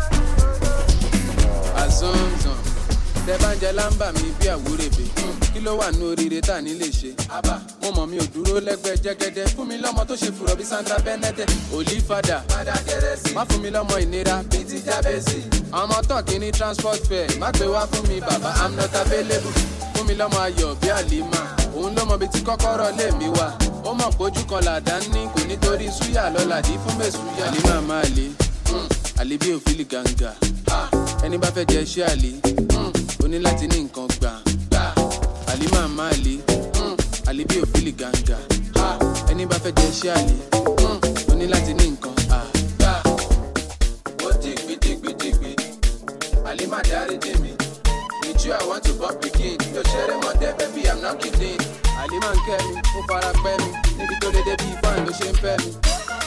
Azonzon, Tẹ́bánjẹ lámbà mi bí àwúrèbè. Kí ló wà ní oríire tá ní lè ṣe? Àbá, mo mọ̀ mi ò dúró lẹ́gbẹ́ jẹ́gẹ́dẹ́. Fún mi lọ́mọ tó ṣe fùrọ̀ bí Sandra Benedict. Olífadà, má fún mi lọ́mọ ìnira bíi ti Jábẹ́sì. Ọmọ tán kì í ní transport fare. Má gbé wá fún mi bàbá, I'm not available. Fún mi lọ́mọ ayọ̀ bí Àlímà. Òun ló mọ bí tí kọ́kọ́rọ́ lé mi wà. Ó mọ̀ pójú kan làdá ní kò nítorí súyà lọ́la dí fún mẹ́sùyà. Àlímà máa lè, àlè bí òfìlì gàǹgà. Ẹni bá fẹ́ jẹ iṣẹ́ àlè, ó ní láti ní nǹkan gbà. Àlímà máa lè, àlè bí òfìlì gàǹgà. Ẹni bá fẹ́ jẹ iṣẹ́ àlè, ó ní láti ní nǹkan gbà. Ó dìgbì dìgbì dìgbì, Àlímà dárí dè mí. With you I want to bump again. Yo ṣeré mọ́tẹ́ baby I'm not kidding. Àlímà ń kẹ́ mi, ó fara pẹ́ mi. Níbi tó dédé bí fáìn ló ṣe ń fẹ́ mi.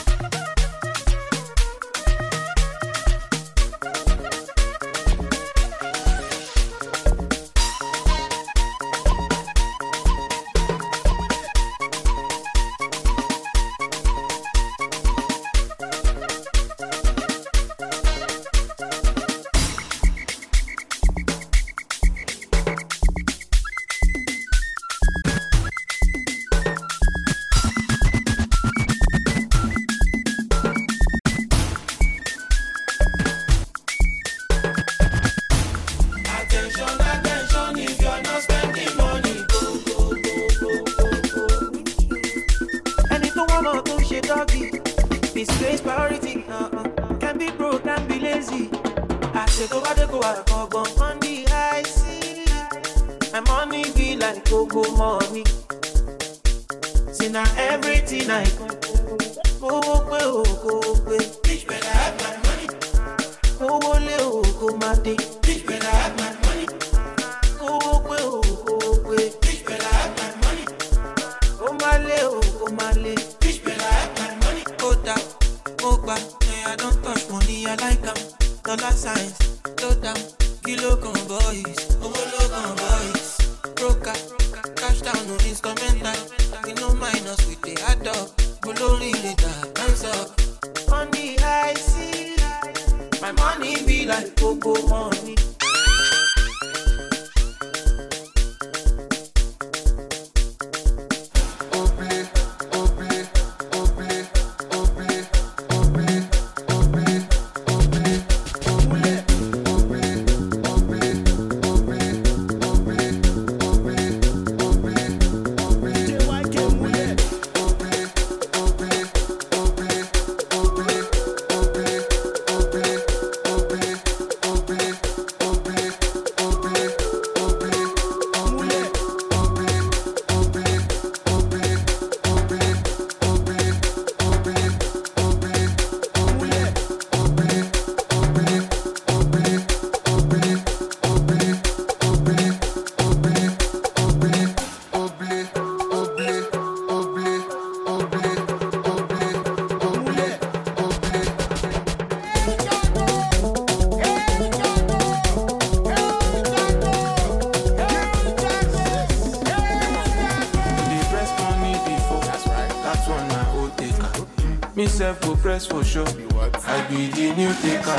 Press for sure. I be the new taker.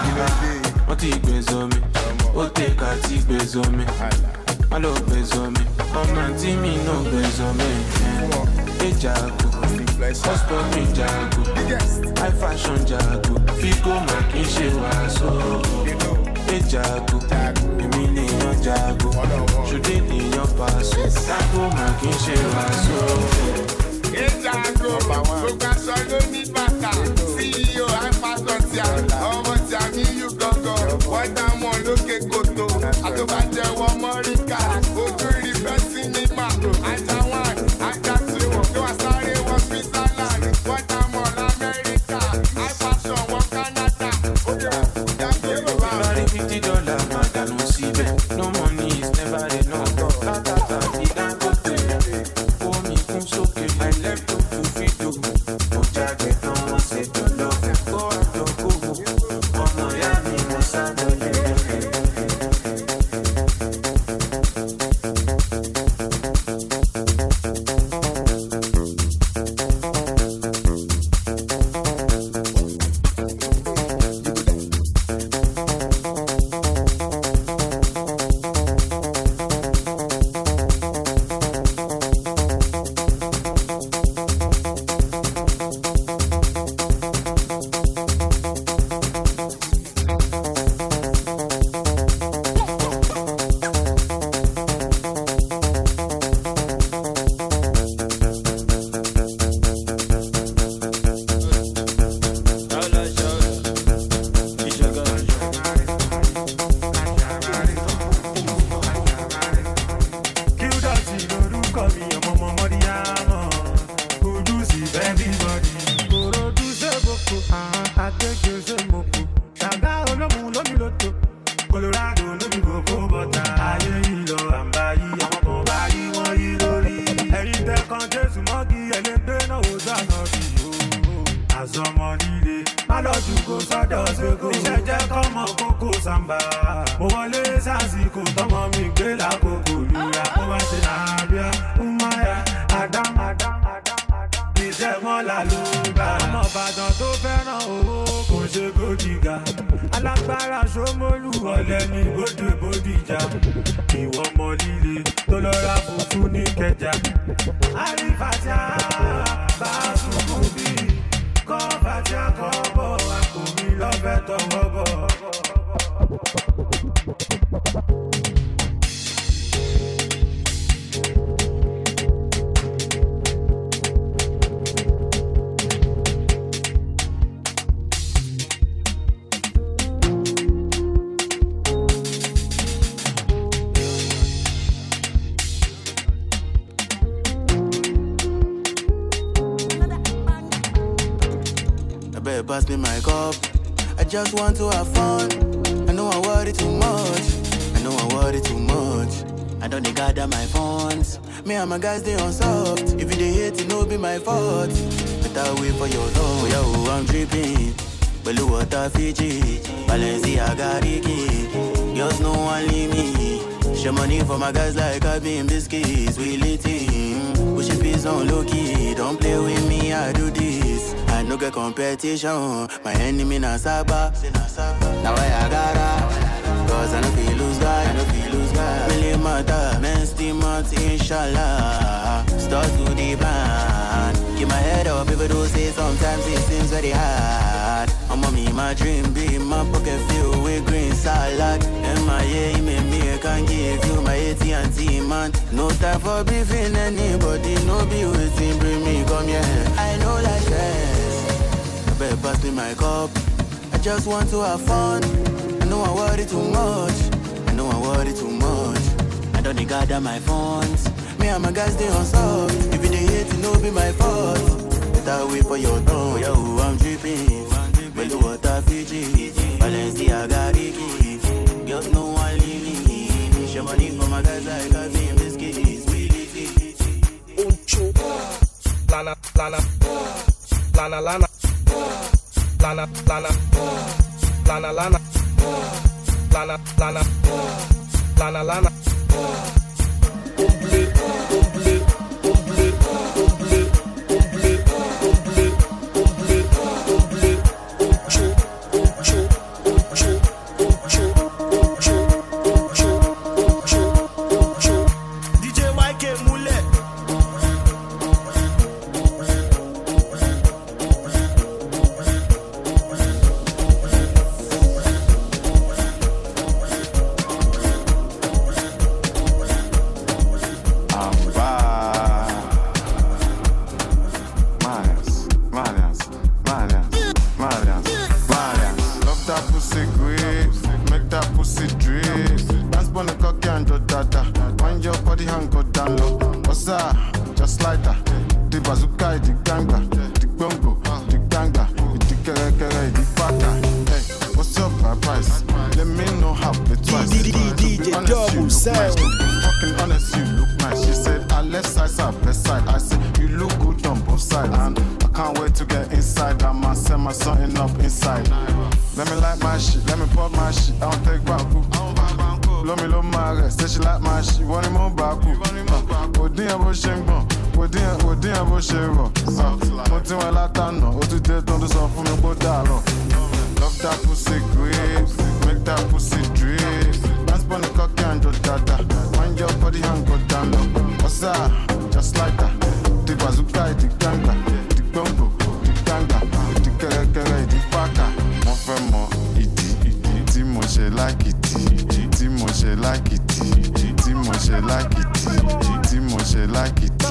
What he bears on me? What take a tea bears on me? I love bears on me. I'm not me, no bears on me. Hey Jago, husband me Jago. I fashion Jago. Fico making she was so. Hey Jago, Emilio Jago. Should they in your pass? Jago making she was so. Jago, focus on no need matter. C E O, I'm fast on tia. Ọmọ tí a ní you gangan. Wọ́n dá wọn lókè kòtò. Àtọ́bàjẹ́ wọn mọ́ríkà. Ojú rí fẹ́ sí ní mà. Ajá wọn, ajá tí wọn. Jésù mọ́gì ẹlẹ́gbẹ́ náà ó dáná bí o. Àzọmọ líle, má lọ dùn kó sọ́dọ̀ ṣèkó. Iṣẹ́ jẹ́ kọ́mọ kókó sàmbà. Mo wọlé sásìkò tọmọ mi gbé lákòókò lura. Mo máa ṣe nàbíà, Umaya, Adam, Adam, Adam, Adam. Iṣẹ́ mọ́lá ló bá. Ọmọ Ìbàdàn tó fẹ́ràn owó kò ṣe gòjìgà. Alágbára Ṣómólú ọ̀lẹ ní bóde Bódìjà. Ìwọ ọmọ líle tó lọ ra funfun ní Kẹjà. Àrífàjà bá sunkún bí kọ́ fàjà kọ́ bọ̀. Àpò mi lọ́fẹ̀ tọwọ́ bọ̀. Pass me my cup. I just want to have fun. I know I worry too much. I know I worry too much. I don't dey gather my funds. Me and my guys they on soft. If you dey hate, it no be my fault. Better wait for your door. Yo, I'm tripping. Blue water Fiji, Balenciaga Ricky. Girls no one leave me. Show money for my guys like I been biscuits. We lit in. Push your piece on low key. Don't play with me, I do this. I no get competition. My enemy na Saba. Now I gotta. Cause I no feel lose guy. I no feel lose guy. Really matter. Men still months, inshallah. Start to the band. Keep my head up, people do say sometimes it seems very hard. I'm on me, my dream be my pocket filled with green salad. And my yeah, me, me, I can give you my A T and T, man. No time for beefing anybody, no be waiting, bring me, come here. I know like stress. I better pass me my cup. I just want to have fun. I know I worry too much. I know I worry too much. I don't need gather my funds. Me and my guys, they on soft. If you dey hate, it no be my fault. Better wait for your tongue, yo, I'm dripping. Blue water Fiji, Balenciaga Ricky. Girls no one leave me. Show money for my guys like I be biscuits. We live it. Unchu, lana, lana, lana, lana, lana, lana, lana, lana, lana, lana, lana, lana. Umble, umble, umble, umble, umble, umble, umble, umble, unchu, unchu, unchu, unchu, unchu, unchu, unchu, unchu. D J Y K Mule. Just like that, the bazooka, the ganga, the bongo, the ganga, the kere kere, the fata. Hey, what's up, my price? Let me know how it twice. D J Double Sound. Fucking honest, you look nice. She said, I left side, side, best side. I said, you look good on both sides. And I can't wait to get inside. I must send my something up inside. Let me like my shit, let me pop my shit. I don't take back. Blow me low my rest, say she like my shit. Want him on back. Odin abo shengbo, odin odin abo shero. Mo ti wọn látànà, ó tún dé tó ń sọ fún mi kó dàrọ̀. Love that pussy grapes, make that pussy drip. Dance pon the cocky and just dada. Wind your body and go down low. What's that? Just like that. The bazooka, the ganga, the bongo, the ganga, the kere kere, the faka. Mo fẹ́ mọ ìdí, tí mo ṣe like it. Tí mo ṣe like it, tí mo ṣe like it, tí mo ṣe like it.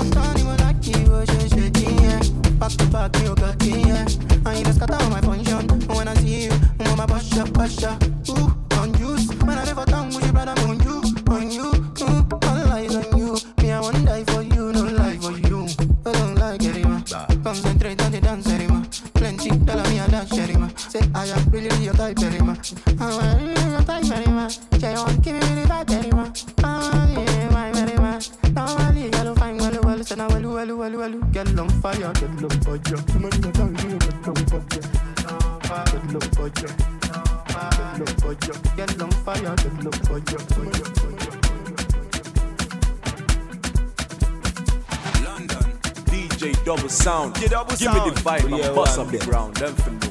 Back to back, you got it, yeah. And you just cut out my function. When I see you, I'm on my basha, basha. Ooh, on juice. When I never tongue, would you brother on you, on you, ooh, all eyes on you. Me, I won't die for you, no lie for you. I don't like it, man. Concentrate on the dance, man. Plenty, tell me I dance, man. Say, I am really your type, man. I'm really your type, man. Say, you want give me the type, man. Oh, yeah, my man. Normally, I don't find well, well, so now, well, well, well, well. Kalu, girl on fire, get low budget. Man, you don't get low budget. Get low budget. Get low budget. Get on fire, get low budget. D J Double Sound. D J Double Give Sound. me the vibe Yeah, and bust one up the day. ground. Them for know.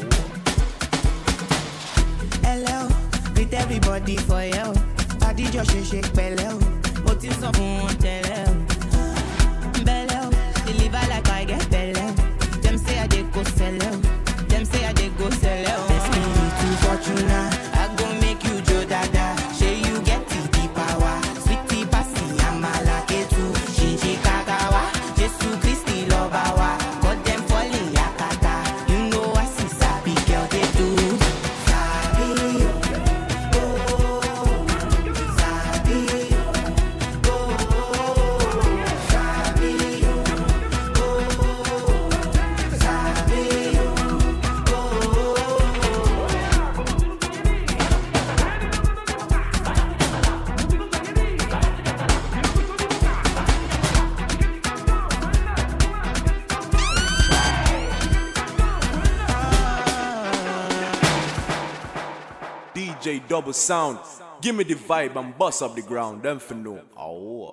Hello, greet everybody for you. Party just shake shake pẹ̀lẹ́ o. Mo ti sọ fún wọn tẹ́lẹ̀ o. Bẹ̀lẹ̀ o, deliver like I get bẹ̀lẹ̀ o. Dem say I dey go sell o. Dem say I dey go sell o. Best me to Fortuna, I go make you jo dada. Shey you get the power. Sweetie pasi amala ketu. Shinji kakawa, Jesu Christi lọba wa. Got them falling yakata. You know I see sabi girl they do. Sabi yo. D J Double Sound. Give me the vibe and bust up the ground. Them for know. Oh.